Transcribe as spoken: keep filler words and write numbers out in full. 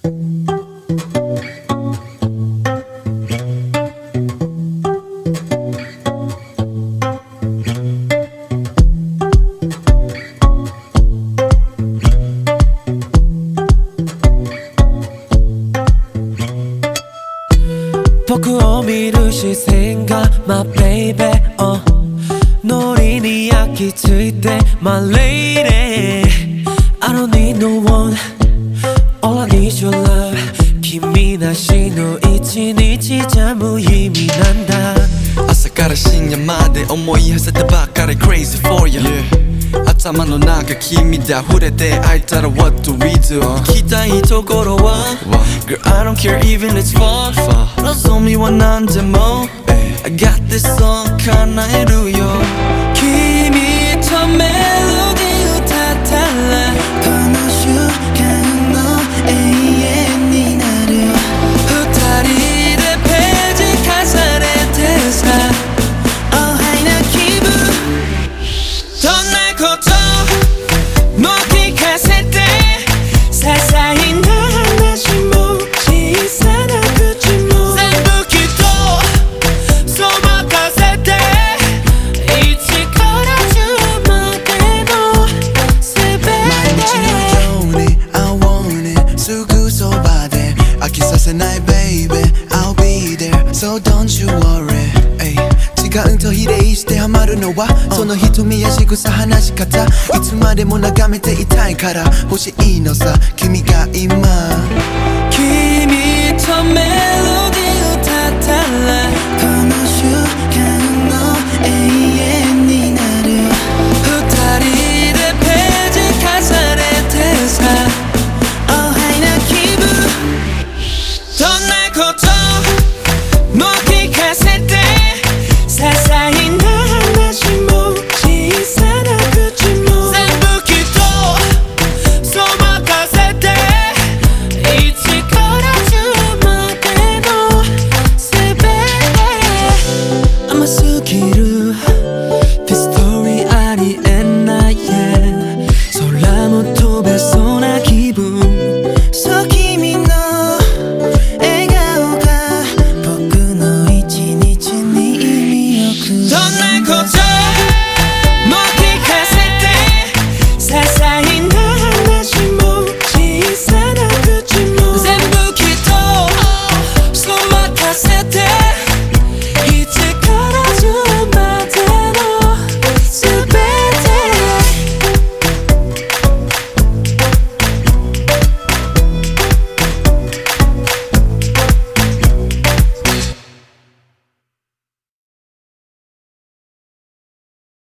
僕を見る視線が My baby、oh、ノリに焼き付いて My lady I don't need no one All I need your love 君なしの一日じゃ無意味なんだ朝から深夜まで思い馳せてばっかり Crazy for you、yeah、頭の中君で溢れて会えたら What do we do、uh、行きたいところは、Girl I don't care even it's far望みは何でも、I got this song 叶えるよ君とメロディー歌ったらこの瞬間の永遠になる二人でページ重ねてさおはいな気分どんなことも聞かせて些細な話も小さな口も全部きっとそう任せて一から十までの全て毎日のように I want it すぐそばで飽きさせない baby I'll be there so don't you worry、ay、違うと比例してハマるのは、uh、その瞳や仕草話し方いつまでも眺めていたいから欲しいのさ君が今君とメロディー歌ったらこの瞬間の永遠になる二人でページ重ねてさおはいな気分どんなことも聞かせて些細な話も小さな口も全部きっとそう任せて一から十までの全て甘すぎる This story ありえない、yeah、空も飛べそうな気分好